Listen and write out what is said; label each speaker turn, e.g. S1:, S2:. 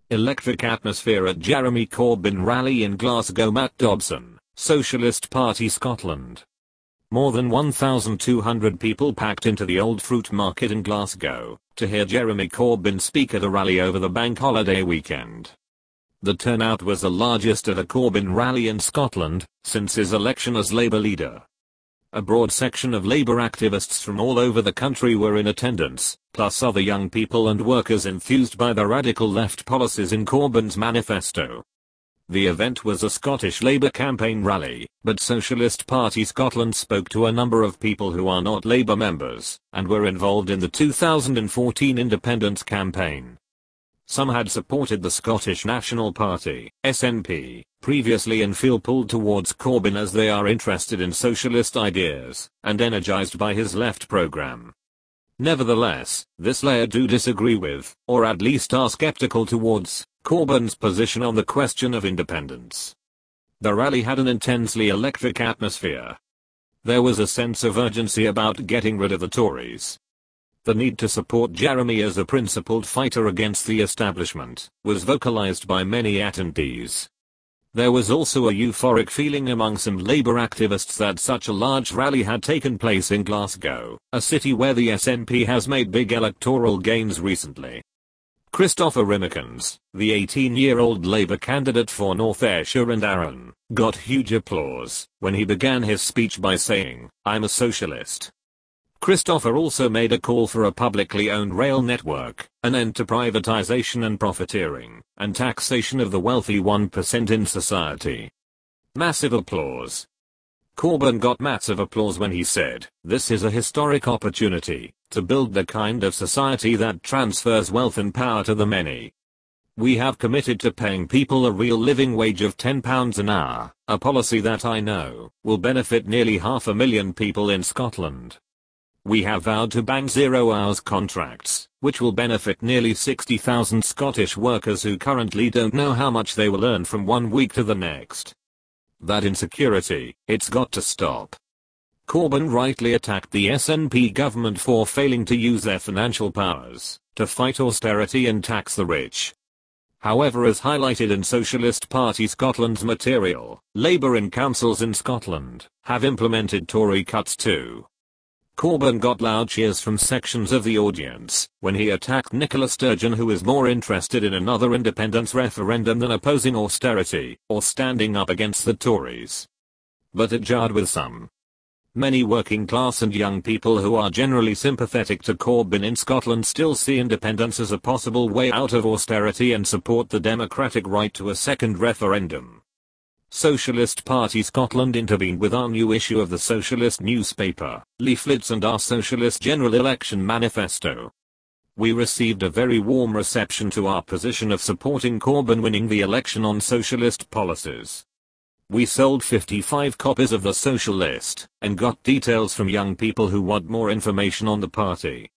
S1: Electric atmosphere at Jeremy Corbyn rally in Glasgow. Matt Dobson, Socialist Party Scotland. More than 1,200 people packed into the Old Fruit Market in Glasgow to hear Jeremy Corbyn speak at a rally over the bank holiday weekend. The turnout was the largest at a Corbyn rally in Scotland since his election as Labour leader. A broad section of Labour activists from all over the country were in attendance, plus other young people and workers enthused by the radical left policies in Corbyn's manifesto. The event was a Scottish Labour campaign rally, but Socialist Party Scotland spoke to a number of people who are not Labour members and were involved in the 2014 independence campaign. Some had supported the Scottish National Party, SNP, previously and feel pulled towards Corbyn as they are interested in socialist ideas and energised by his left programme. Nevertheless, this layer do disagree with, or at least are sceptical towards, Corbyn's position on the question of independence. The rally had an intensely electric atmosphere. There was a sense of urgency about getting rid of the Tories. The need to support Jeremy as a principled fighter against the establishment was vocalised by many attendees. There was also a euphoric feeling among some Labour activists that such a large rally had taken place in Glasgow, a city where the SNP has made big electoral gains recently. Christopher Rimekins, the 18-year-old Labour candidate for North Ayrshire and Arran, got huge applause when he began his speech by saying, "I'm a socialist." Christopher also made a call for a publicly owned rail network, an end to privatisation and profiteering, and taxation of the wealthy 1% in society. Massive applause. Corbyn got massive applause when he said, "This is a historic opportunity to build the kind of society that transfers wealth and power to the many. We have committed to paying people a real living wage of £10 an hour, a policy that I know will benefit nearly 500,000 people in Scotland. We have vowed to ban 0 hours contracts, which will benefit nearly 60,000 Scottish workers who currently don't know how much they will earn from one week to the next. That insecurity, it's got to stop." Corbyn rightly attacked the SNP government for failing to use their financial powers to fight austerity and tax the rich. However, as highlighted in Socialist Party Scotland's material, Labour in councils in Scotland have implemented Tory cuts too. Corbyn got loud cheers from sections of the audience when he attacked Nicola Sturgeon, who is more interested in another independence referendum than opposing austerity or standing up against the Tories. But it jarred with some. Many working class and young people who are generally sympathetic to Corbyn in Scotland still see independence as a possible way out of austerity and support the democratic right to a second referendum. Socialist Party Scotland intervened with our new issue of the Socialist newspaper, leaflets and our Socialist General Election Manifesto. We received a very warm reception to our position of supporting Corbyn winning the election on socialist policies. We sold 55 copies of the Socialist and got details from young people who want more information on the party.